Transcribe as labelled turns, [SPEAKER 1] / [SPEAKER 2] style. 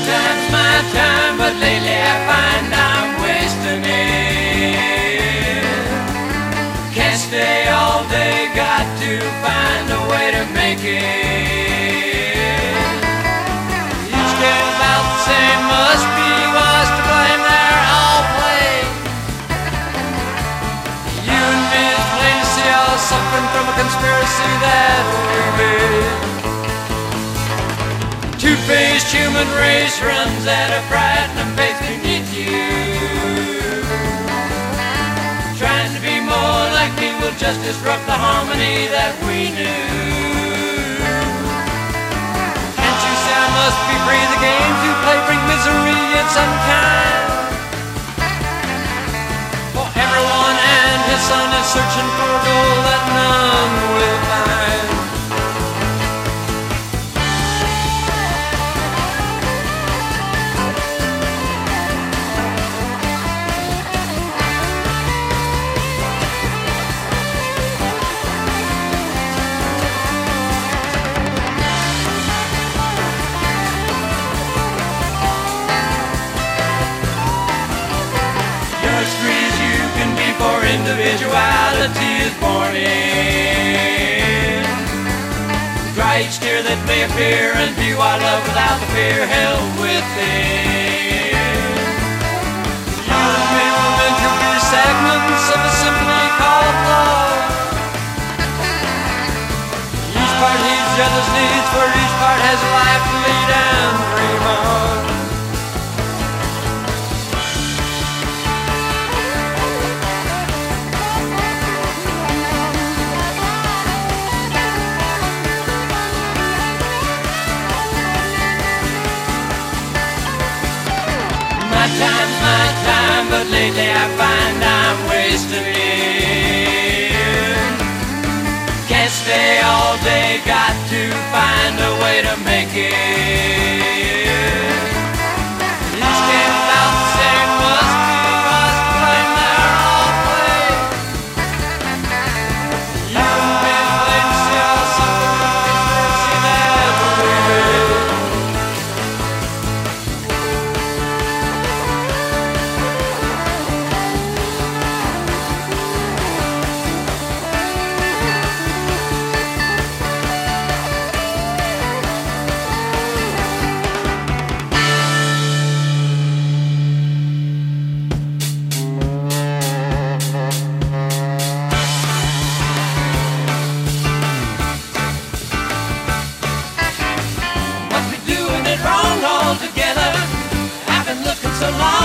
[SPEAKER 1] time's my time, but lately I find I'm wasting it. Can't stay all day, got to find a way to make it. Each day about the same, must be was to blame, they're all played. You and me is plain to see, all suffering from a conspiracy that we made. Two-faced human race runs at a frightening pace beneath you. Trying to be more like me will just disrupt the harmony that we knew. Can't you see I must be free? The games you play bring misery of some kind. For everyone and his son is searching for a goal that none will find. Individuality is born in. Dry each tear that may appear and view our love without the fear held within. You and me will enter through segments of a symphony called love. Each part heeds the other's needs, for each part has a life to lead and dream on. My time's my time, but lately I find I'm wasting it. Can't stay all day, got to find a way to make it. Each game about the same, must be us to blame, they're all played. You and me is plain to see, all suffer from conspiracy that we made. Together, I've been looking so long.